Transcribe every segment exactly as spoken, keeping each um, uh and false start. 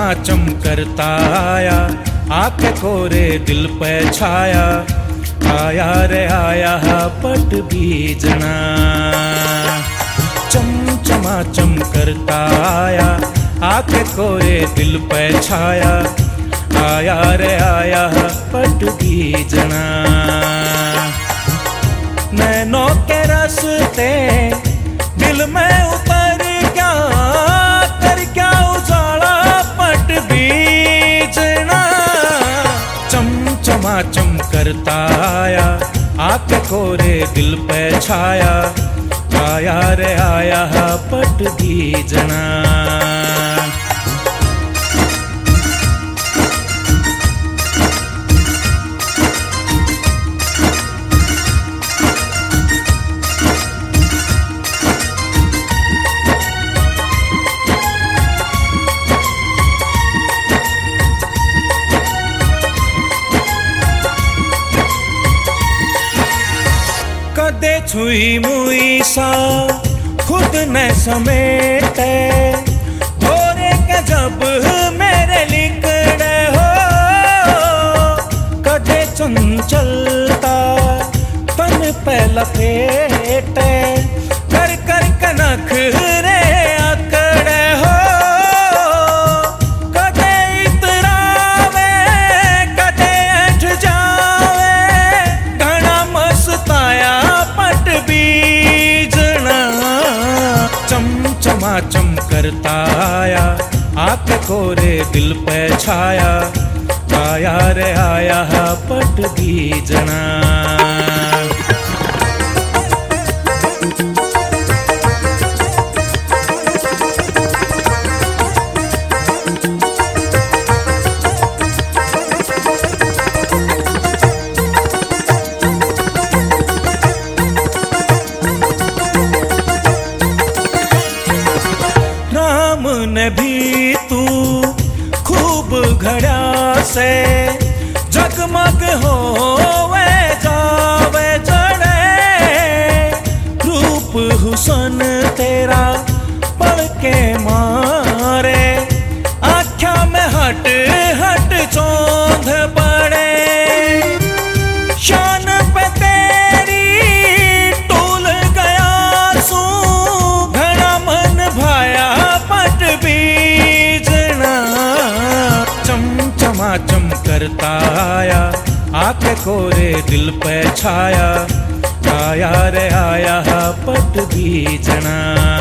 चमाचम करता आया, आके कोरे दिल पे छाया, आया रे आया पट बीजना। चम चमाचम करता आया, आके कोरे दिल पे छाया, आया रे आया पट बीजना। नैनों के रस्ते दिल में उतर क्या कर क्या उजाला पट बीजना। चम चमाचम करता आया, आके कोरे दिल पे छाया, आया रे आया पट बीजना। कदे छुई मुई सा खुद न समेटे, भोरे के जब मेरे लिकड़े हो। कदे चंचलता तन पे लपेटे, कर कर कनख रे अकड़े हो। कदे इतरावे कदे अठ जावे, घना मस्ताया पट बीजना। चम चमाचम करता आया, आके कोरे दिल पे छाया, आया रे आया पट बीजना। राम ने भी तू खूब घड़ा से, जगमग होवे जावे जड़े। रूप हुसन तेरा पढ़ के मारे, आँखा में हट हट चौंध पड़े। शान पे तेरी टूल गया सू, घना मन भाया पट बीजना। चम चमाचम करता आया, आके कोरे दिल पे छाया, आया रे आया पट बीजना।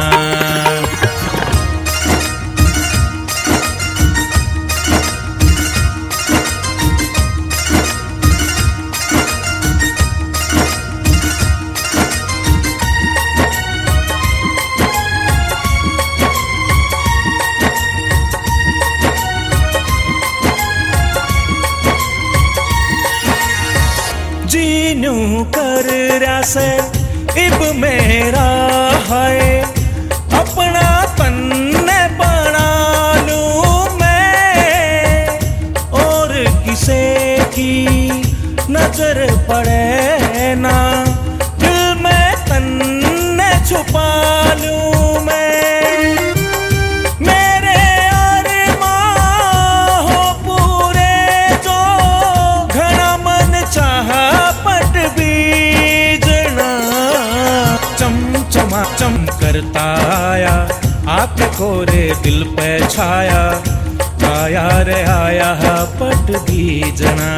जीनू कर रसे इब मेरा है, अपना पन्ने बना लूं मैं। और किसे की नजर पड़े ना, दिल में तन्ने छुपा लूं मैं। मेरे अरमां हो पूरे जो, घना मन चाहा पट बीजना। चम चमाचम करता आया, आके कोरे दिल पे छाया, आया रे आया पट बीजना।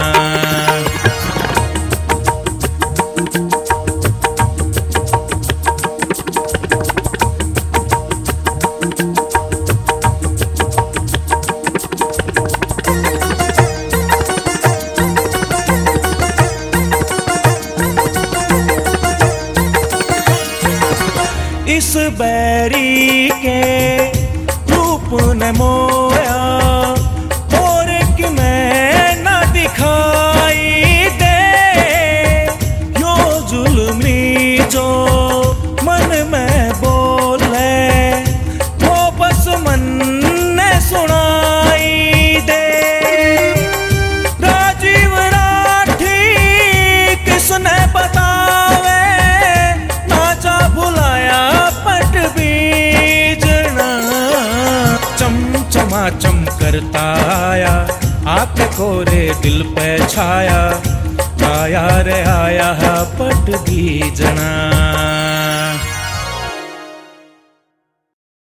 इस बैरी के रूप ने मोया, और कि मैं न दिखाई दे। यो जुल्मी जो मन में बोले, वो बस मन ने सुनाई दे। राजीव राठी किसने बतावे, नाचा भुलाया पट बीजना। चम चमाचम करता आया, आके कोरे दिल पे छाया, आया रे आया पट गीजना।